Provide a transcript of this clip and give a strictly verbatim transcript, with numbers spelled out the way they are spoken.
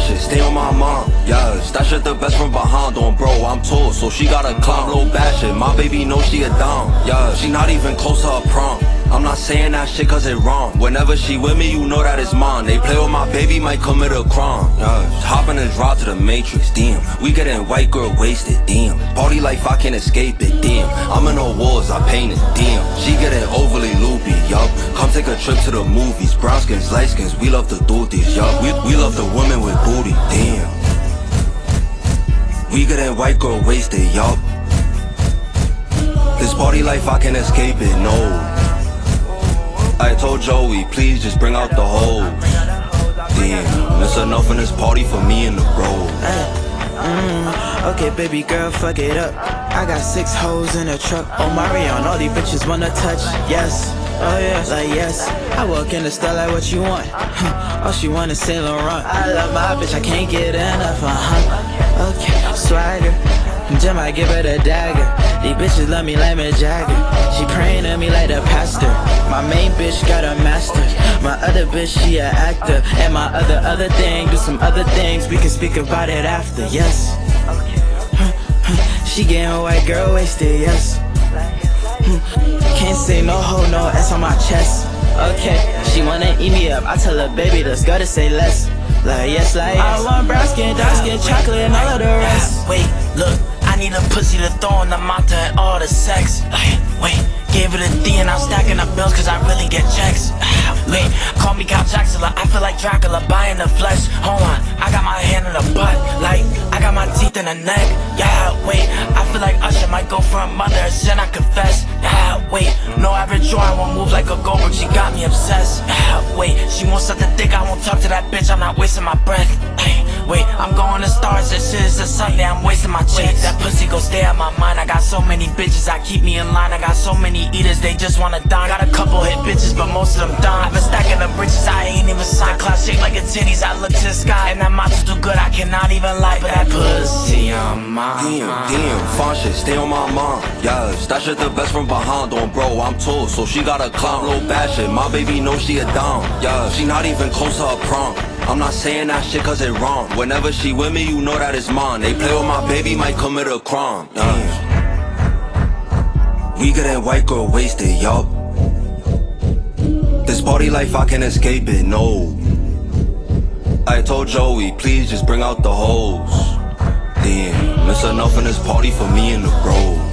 shit, stay on my mom. Yes, that shit the best from behind on bro, I'm told. So she gotta climb, little bad shit. My baby knows she a dom. Yeah, she not even close to her prom. I'm not saying that shit cause it wrong. Whenever she with me, you know that it's mine. They play with my baby, might commit a crime. Yeah, hopping and drop to the matrix, damn. We getting white girl wasted, damn. Party life, I can't escape it, damn. I'm in the walls, I painted, damn. She getting overly loopy, yup. Come take a trip to the movies. Brown skins, light skins, we love to do this, yup. We, we love the women with booty, damn. We getting white girl wasted, yup. This party life, I can't escape it, no. I told Joey, please just bring out the hoes. Damn, that's enough in this party for me and the bro. Mm, okay, baby girl, fuck it up. I got six hoes in a truck. Oh, Marion, all these bitches wanna touch. Yes, oh yeah, like yes. I walk in the store like, what you want? All she want is Saint Laurent. I love my bitch, I can't get enough, uh-huh. Okay, swagger, Jim, I give her the dagger. These bitches love me like Mick Jagger. She praying to me like the pastor. My main bitch got a master's. My other bitch, she a actor. And my other, other thing, do some other things. We can speak about it after, yes. She getting white girl wasted, yes. Can't say no ho, no S on my chest. Okay, she wanna eat me up. I tell her, baby, let's go to say less. Like yes, like yes. I want brown skin, dark skin, chocolate, and all of the rest. Wait, look, I need a pussy to throw in the mouth and all the sex. Like, wait, gave it a D and I'm stacking up bills cause I really get checks. Wait, call me Count Jackula, I feel like Dracula buying the flesh. Hold on, I got my hand in the butt, like I got my teeth in the neck. Yeah, wait, I feel like Usher might go for a mother, sin I confess. Yeah, wait, no average Joe, I won't move like a Goldberg, she got me obsessed. Yeah, wait, she wants something thick, I won't talk to that bitch, I'm not wasting my breath. Hey, wait, I'm going to stars, this shit is a Sunday, I'm wasting my checks. That pussy gon' stay on my mind, I got so many bitches, I keep me in line. I got so many eaters, they just wanna dine. Got a couple hit bitches, but most of them dime. I've been stacking them bridges, I ain't even signed. Cloud shaped like a titties, I look to the sky. And that matcha too good, I cannot even lie. But that pussy on my Damn, damn, fine shit, stay on my mom. Yes, that shit the best from behind on bro, I'm told. So she gotta climb, little bad shit. My baby knows she a dom. Yeah, she not even close to her prom. I'm not saying that shit cause it wrong. Whenever she with me, you know that it's mine. They play with my baby, might commit a crime. Yeah. We getting white girl wasted, yup. This party life, I can't escape it, no. I told Joey, please just bring out the hoes. Damn, that's enough in this party for me and the bro.